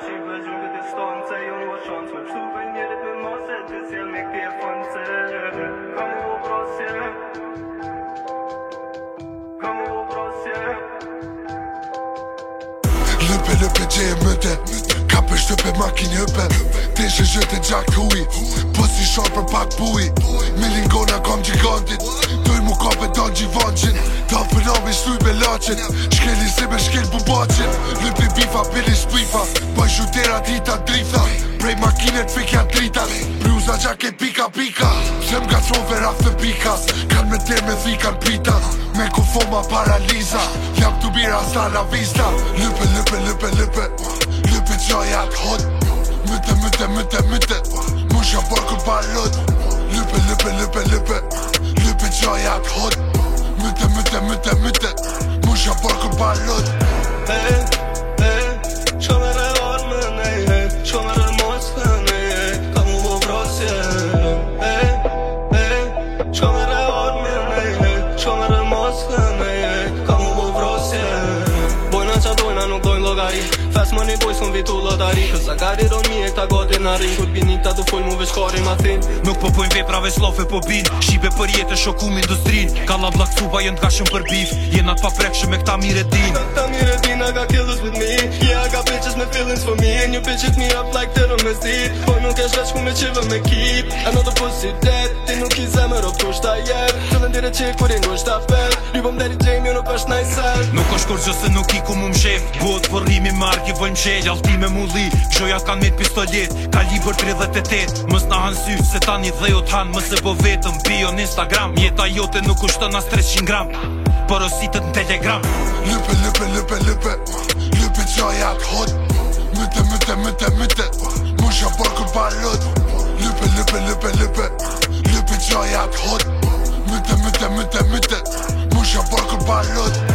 shqipe gjungë të distanca. Jo nuk o shansë me pështu për njerit me mase. Të sjell me këti e fonce. Kam u vrasje. Kam u vrasje. Løpe gjeje mëte Kape shtëpe makin hëpe Deshe zhëte gjak të uj Po si shar për pak puj Milingona kam gigantit Doj mu kape dan gjivanqin Ta për nami shtuj me lachin Shkeli se me shkel bubacin Lëpi bifa, pili shpifa Baj shutera dita drifta Prej makinet fikja drita Bluza gjake pika Se m'ga trove raf të pikas Kan me der me thikan pita Me kufoma paraliza Jam të bira sta la vista Løpe gjajat hot Myte Musha borkën palot Løpe gjajat hot Myte Musha borkën palot Shko me re armën, shko me re moskën, kam u bo vrasje. Shko me re armën, shko me re moskën, kam u bo vrasje. Bojna qa dojna nuk dojnë logari Fast money boys kun vitu lotari Kësa gari ron mi e këta gati në rin Kur bini këta du full mu veç kari ma thin Nuk po pojnë vepra veç lofe po bin Shqipe për jetë shokum industrin Ka la blak suba jën t'ka shumë për bif Jenat pa prekshë me këta mire din Këta mire din, I got killers with me Yeah, I got bitches with feelings for me And you bitches me up like të rëmëzit Po nuk e shveç ku me qive me keep Another pussy dead Ti nuk I zemër o kush ta jet Qëllën dire qik kur I ngush ta pet Lypëm deri Jamie nuk është najsel Nuk është kur gjëse nuk I ku mu mshef Bot për rimi marki vojnë mshel Alti me mulli Gjojat kan mit pistolet Kalibër 38 Mës na han sy Se tani dhejot han Mëse bo vetëm Bio në Instagram Jeta jote nuk ushtën as 300 gram Por ositët në Telegram Løpe gjajat hot Myte Musha borkën palot Løpe gjajat hot Myte Musha borkën palot